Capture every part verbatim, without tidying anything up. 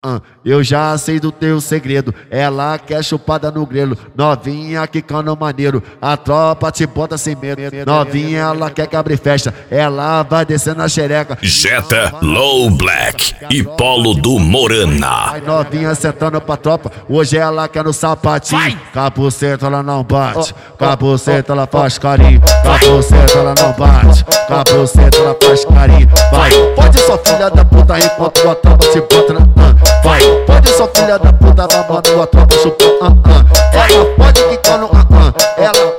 uh. Eu já sei do teu segredo, ela quer chupada no grelo. Novinha quicando maneiro, a tropa te bota sem medo. Novinha ela quer que abre festa, ela vai descendo na xereca. Jetta, Low Black e Polo do Morana. Vai novinha sentando pra tropa, hoje ela quer no sapatinho. Capuceta ela não bate, capuceta ela faz carinho. Capuceta ela não bate, capuceta ela faz carinho. Vai, pode só filha da puta enquanto a tropa se bota na... Vai, pode só filha da puta mamando a tropa chupando. Ela pode quicar no... Ela...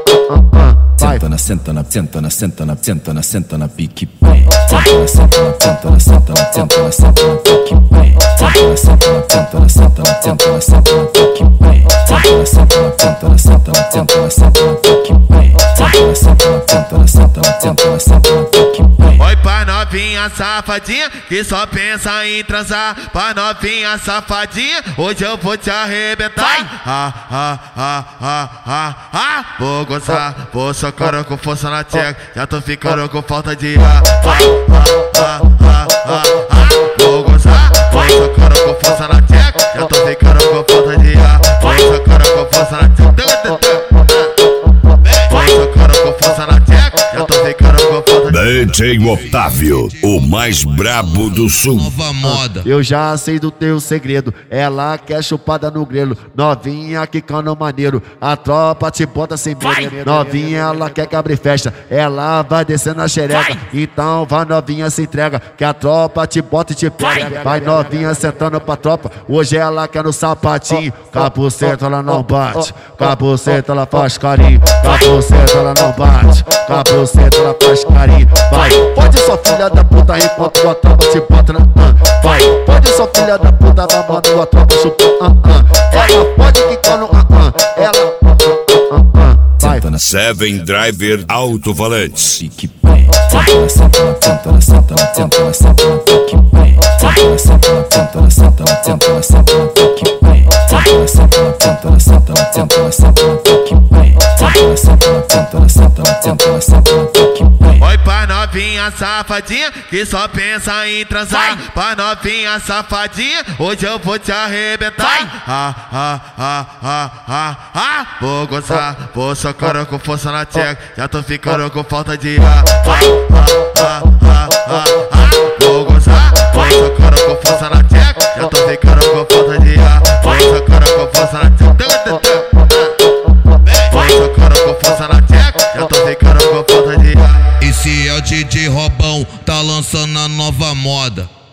Senta na, senta na, senta na, senta na, senta na, senta na pique prende. Senta na, senta na, senta na, senta na, senta na pique prende. Senta na, senta na, senta na, senta na, senta na pique prende. Senta na, senta na, senta na, senta na, senta na pique prende. Senta na, senta na, senta na, senta na, senta na pique prende. Oi pra novinha safadinha que só pensa em transar. Pra novinha safadinha, hoje eu vou te arrebentar. Ah, ah, ah, ah, ah, ah. Vou gozar, vou socar com força na tcheca. Já tô ficando com falta de ar. Ah, ah, ah, ah, ah, ah. Vou gozar, vou socar com força na tcheca. Já tô ficando com falta de ar. Vou socar com força na tcheca. Vou socar com força na tcheca. Já tô ficando com falta de ar. D J Otávio, o mais brabo do sul. Nova moda. Eu já sei do teu segredo, ela quer chupada no grelo. Novinha quicando maneiro, a tropa te bota sem medo. Novinha ela quer que abre festa, ela vai descendo na xereca. Então vai novinha se entrega, que a tropa te bota e te pega. Vai novinha sentando pra tropa, hoje ela quer no sapatinho. Capuceta ela não bate, capuceta ela faz carinho. Capuceta ela não bate, capuceta ela faz carinho. Vai, pode só filha da puta enquanto a tropa se bota na... Vai, pode só filha da puta mamando a tropa chupando. Ela pode quicar no... Ela... Senta na, Seven Driver Alto-Falantes. pique prende. Senta na, senta na, senta na, senta na, senta na pique prende. Senta na, senta na, senta na, senta na, senta na pique prende. Senta na, senta na, senta na, senta na, senta na pique prende. Senta na, senta na, senta na, senta na, senta na pique prende. Oi pra novinha safadinha que só pensa em transar. Pra novinha safadinha, hoje eu vou te arrebentar. Ah, ah, ah, ah, ah, ah. Vou gozar, vou socar com força na tcheca. Já tô ficando com falta de ar. Ah, ah, ah, ah, ah, ah. Vou gozar, vou socar com força na tcheca. Já tô ficando com falta de ar. Vou socar com força na tcheca. Vou socar com força na tcheca. Já tô ficando com falta de ar. Esse é o D J Robão, tá lançando a nova moda.